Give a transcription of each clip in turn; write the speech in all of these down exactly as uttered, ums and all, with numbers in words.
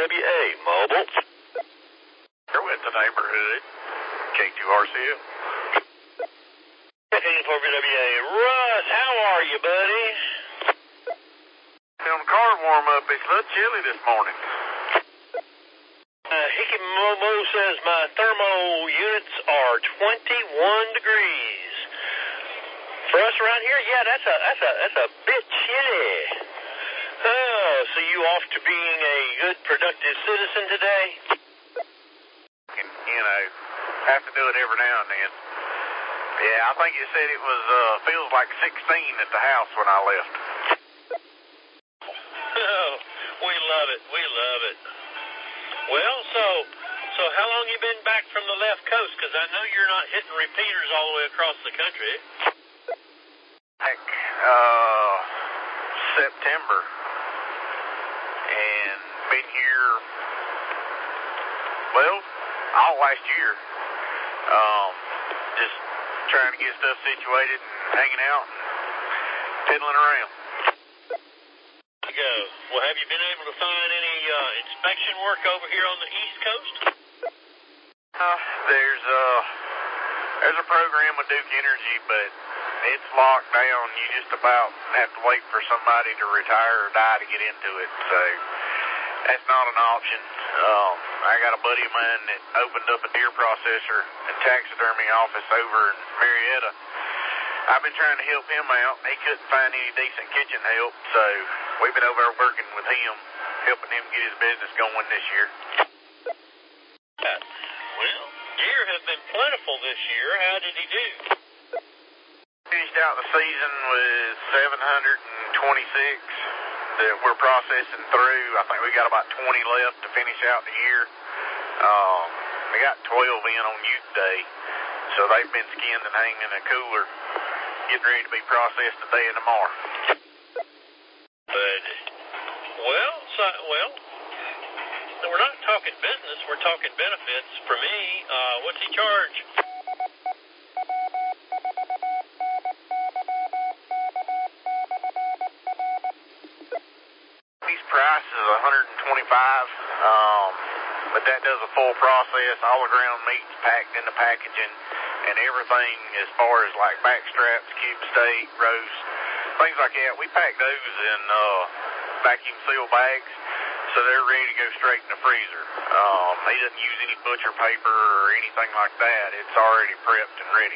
W A Mobile. You're with the neighborhood. K two R C L. fifteen four B W A. Russ, how are you, buddy? On the car warm up, it's a little chilly this morning. Uh, Hickey Momo says my thermo units are twenty-one degrees. For us around here, yeah, that's a that's a that's a bit chilly. Oh, so you off to being a good, productive citizen today? And, you know, have to do it every now and then. Yeah, I think it said it was uh feels like sixteen at the house when I left. Oh, we love it. We love it. Well, so so how long you been back from the left coast? Because I know you're not hitting repeaters all the way across the country. Back uh September, and been here well all last year. Um, just trying to get stuff situated and hanging out and fiddling around. Go. Well, have you been able to find any uh, inspection work over here on the East Coast? Uh, there's uh there's a program with Duke Energy, but it's locked down. You just about have to wait for somebody to retire or die to get into it. So that's not an option. Um, I got a buddy of mine that opened up a deer processor and taxidermy office over in Marietta. I've been trying to help him out. He couldn't find any decent kitchen help, so we've been over there working with him, helping him get his business going this year. Uh, well, deer have been plentiful this year. How did he do? Finished out the season with seven hundred twenty-six that we're processing through. I think we got about twenty left to finish out the year. Um, we got twelve in on Ute Day, so they've been skinned and hanging in a cooler, getting ready to be processed today and tomorrow. But, well, so, well, we're not talking business, we're talking benefits. For me, uh, what's he charge? His price is one hundred twenty-five dollars, um, but that does a full process. All the ground meat's packed in the packaging, and everything as far as like back straps, cube steak, roast, things like that. We pack those in uh, vacuum seal bags, so they're ready to go straight in the freezer. Um, he doesn't use any butcher paper or anything like that. It's already prepped and ready.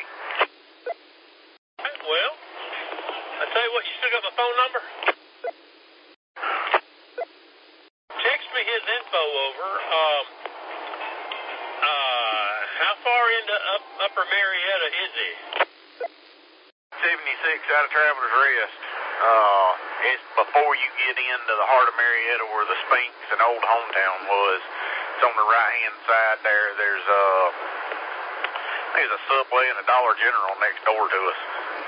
Well, I tell you what, you still got my phone number? Text me his info over. Um, uh, how far into up, Upper Marietta is he? seventy-six out of Traveler's Rest. Uh, it's before you get into the heart of Marietta where the Spinks and Old Hometown was. It's on the right-hand side there. There's a, there's a Subway and a Dollar General next door to us.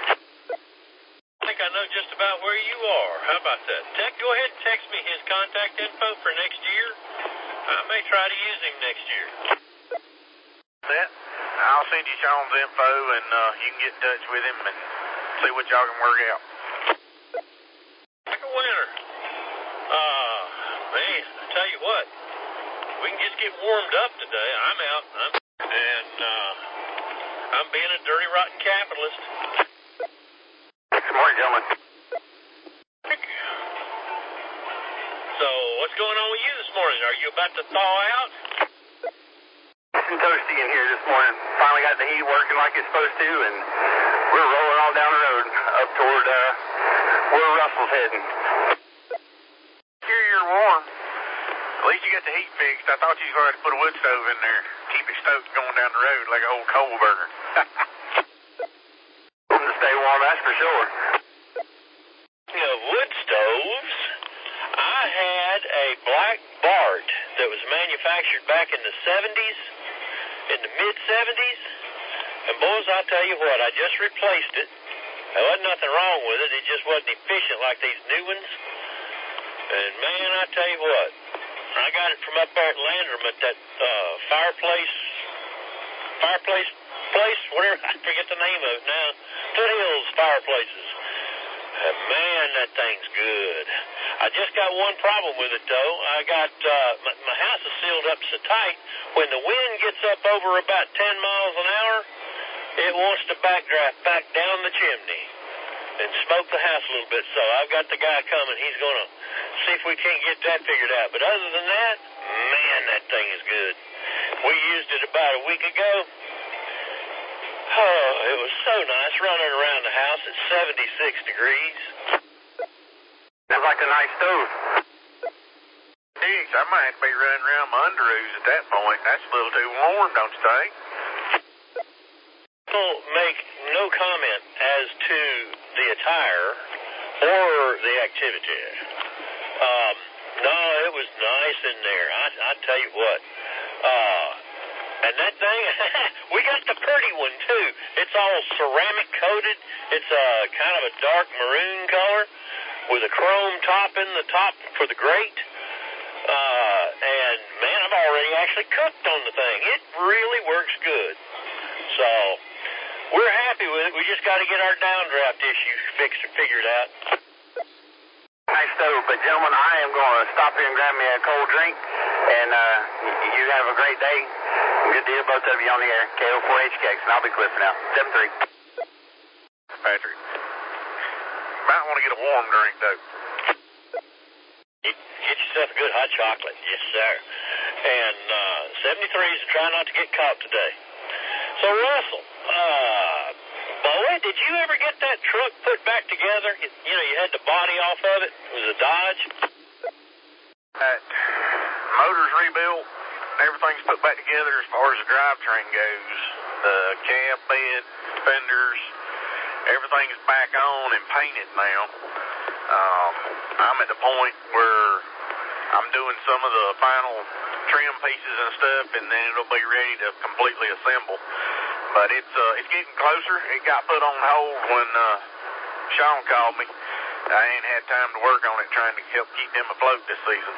I think I know just about where you are. How about that? Tech, go ahead and text me his contact info for next year. I may try to use him next year. That, I'll send you Sean's info, and uh, you can get in touch with him and see what y'all can work out. Like a winner. Uh, man, I tell you what, we can just get warmed up today. I'm out, I'm, and uh, I'm being a dirty, rotten capitalist. Good morning, gentlemen. So, what's going on with you this morning? Are you about to thaw out? It's some toasty in here this morning. Finally got the heat working like it's supposed to, and we're rolling all down the road up toward uh, where Russell's heading. Here you're warm. At least you got the heat fixed. I thought you was going to put a wood stove in there, keep it stoked going down the road like an old coal burner. To stay warm, that's for sure. You know, wood stoves. I had a black Bart that was manufactured back in the seventies, in the mid seventies, and boys, I tell you what, I just replaced it. There wasn't nothing wrong with it. It just wasn't efficient like these new ones. And man, I tell you what, I got it from up there at Landrum at that uh, fireplace, fireplace place, whatever, I forget the name of it now. Foothills Fireplaces. And man, that thing's good. I just got one problem with it, though. I got, uh, my, my house is sealed up so tight. When the wind gets up over about ten miles an hour, it wants to backdraft back down the chimney and smoke the house a little bit. So I've got the guy coming. He's going to see if we can't get that figured out. But other than that, man, that thing is good. We used it about a week ago. Oh, it was so nice running around the house at seventy-six degrees. Sounds like a nice stove. Dicks, I might be running around my underoos at that point. That's a little too warm, don't you think? People make no comment as to the attire or the activity. Um, no, it was nice in there. I, I tell you what. Uh, and that thing, we got the pretty one too. It's all ceramic coated. It's a kind of a dark maroon color with a chrome top in the top for the grate. Uh, and man, I've already actually cooked on the thing. It really works good. So we're happy with it. We just got to get our downdraft issue fixed and figured out. Nice stove, but gentlemen, I am going to stop here and grab me a cold drink, and uh, you have a great day. Good deal, both of you on the air. K O four H K X, and I'll be clipping out. seven three. Patrick, you might want to get a warm drink, though. Get, get yourself a good hot chocolate. Yes, sir. And uh, seventy-threes, and try not to get caught today. So, Russell, uh, boy, did you ever get that truck put back together? You, you know, you had the body off of it. It was a Dodge. That motor's rebuilt. Everything's put back together as far as the drivetrain goes. The cab bed, fenders, everything's back on and painted now. Um, I'm at the point where I'm doing some of the final trim pieces and stuff, and then it'll be ready to completely assemble. But it's uh, it's getting closer. It got put on hold when uh, Sean called me. I ain't had time to work on it, trying to help keep them afloat this season.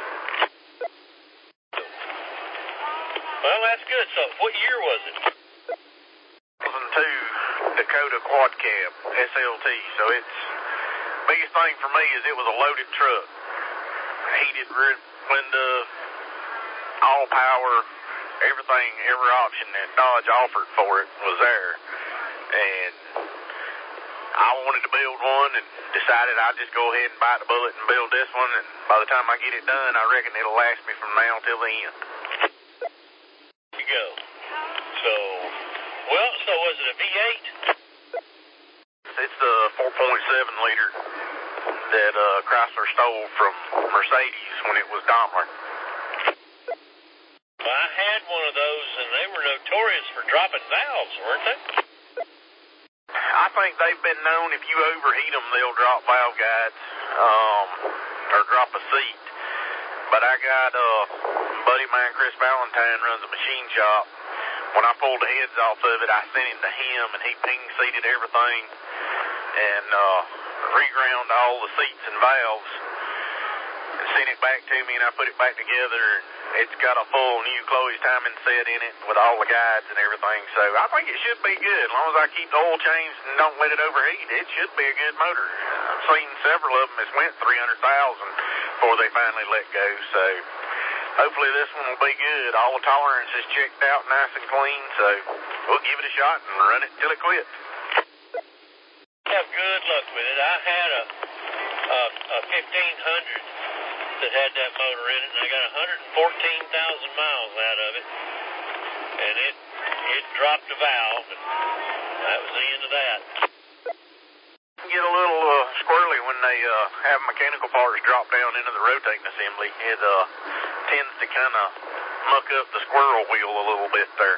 Well, that's good. So, what year was it? two thousand two Dakota Quad Cab S L T. So it's biggest thing for me is it was a loaded truck. Heated rear window, all power, everything, every option that Dodge offered for it was there. And I wanted to build one and decided I'd just go ahead and bite the bullet and build this one. And by the time I get it done, I reckon it'll last me from now till the end. There you go. So, well, so was it a V eight? It's the four point seven liter that uh, Chrysler stole from Mercedes when it was Daimler. Well, I had one of those, and they were notorious for dropping valves, weren't they? I think they've been known, if you overheat them, they'll drop valve guides um, or drop a seat. But I got uh, a buddy of mine, Chris Valentine, runs a machine shop. When I pulled the heads off of it, I sent it to him, and he ping-seated everything and uh, reground all the seats and valves and sent it back to me, and I put it back together. It's got a full new Chloe's timing set in it with all the guides and everything. So I think it should be good. As long as I keep the oil changed and don't let it overheat, it should be a good motor. I've seen several of them that's went three hundred thousand before they finally let go. So hopefully this one will be good. All the tolerance is checked out nice and clean. So we'll give it a shot and run it till it quits. Have good luck with it. I had a, a, a fifteen hundred that had that motor in it, and I got one hundred fourteen thousand miles out of it, and it it dropped a valve, and that was the end of that. Get a little uh, squirrely when they uh, have mechanical parts drop down into the rotating assembly. It uh, tends to kind of muck up the squirrel wheel a little bit there.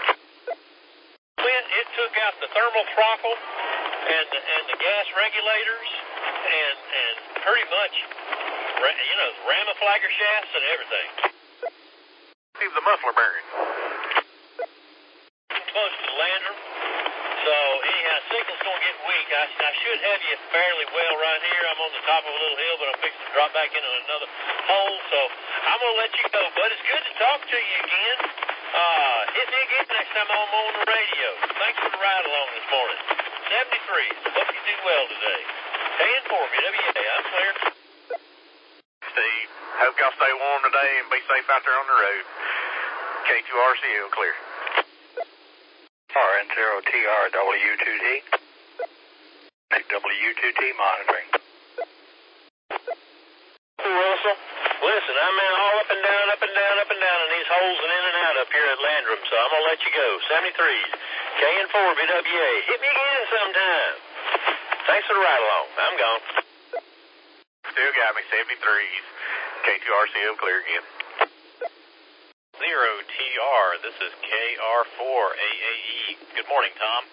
When it took out the thermal throttle and the, and the gas regulators and and pretty much, you know, the ramiflagger shafts and everything. Leave the muffler bearing. Close to the Landrum. So, anyhow, signal's going to get weak. I, I should have you fairly well right here. I'm on the top of a little hill, but I'm fixing to drop back into another hole. So, I'm going to let you go, bud. It's good to talk to you again. Uh, hit me again next time I'm on the radio. Thanks for the ride along this morning. seventy-three. Hope you do well today. K and four, B W A. I'm clear. hope y'all stay warm today and be safe out there on the road. K two R C L clear. R N zero T R W two T. W two T monitoring. Russell, listen, I'm in all up and down, up and down, up and down in these holes and in and out up here at Landrum, so I'm going to let you go. seventy-threes, K N four B W A. Hit me again sometime. Thanks for the ride along. I'm gone. Still got me, seventy-threes. K two R C L clear again. Zero T R, this is K R four A A E. Good morning, Tom.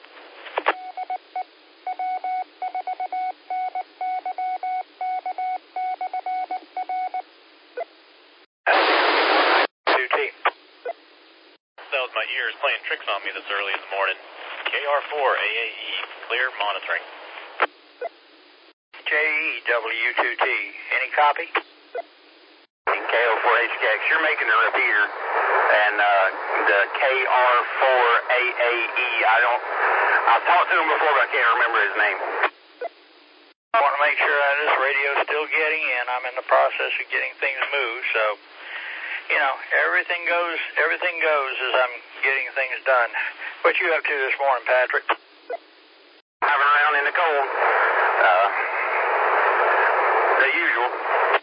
two T. That was my ears playing tricks on me this early in the morning. K R four A A E, clear monitoring. J E W two T, any copy? K O four H K X, you're making a repeater, and uh, the K R four A A E, I don't, I've talked to him before, but I can't remember his name. I want to make sure that this radio's still getting in. I'm in the process of getting things moved, so, you know, everything goes, everything goes as I'm getting things done. What you up to this morning, Patrick? Driving around in the cold. Uh, the usual.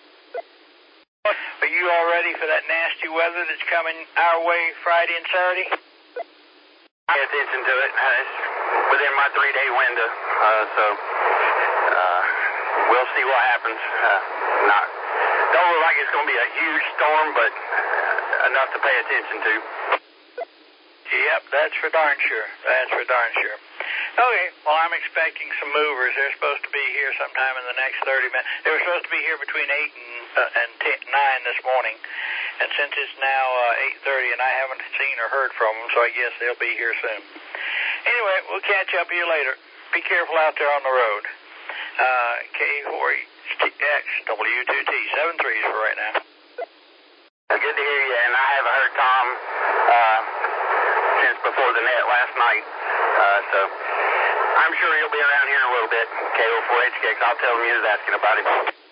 Are you all ready for that nasty weather that's coming our way Friday and Saturday? Pay attention to it. Uh, it's within my three-day window, uh, so uh, we'll see what happens. Uh, not, don't look like it's going to be a huge storm, but uh, enough to pay attention to. Yep, that's for darn sure. That's for darn sure. Okay, well, I'm expecting some movers. They're supposed to be here sometime in the next thirty minutes. They were supposed to be here between eight and, uh, and ten, nine this morning. And since it's now uh, eight thirty and I haven't seen or heard from them, so I guess they'll be here soon. Anyway, we'll catch up with you later. Be careful out there on the road. Uh, K four H X W two T, seven threes for right now. Good to hear you, and I haven't heard Tom uh, since before the net last night, uh, so I'm sure he'll be around here in a little bit. K O four H K X, I'll tell him you was asking about him.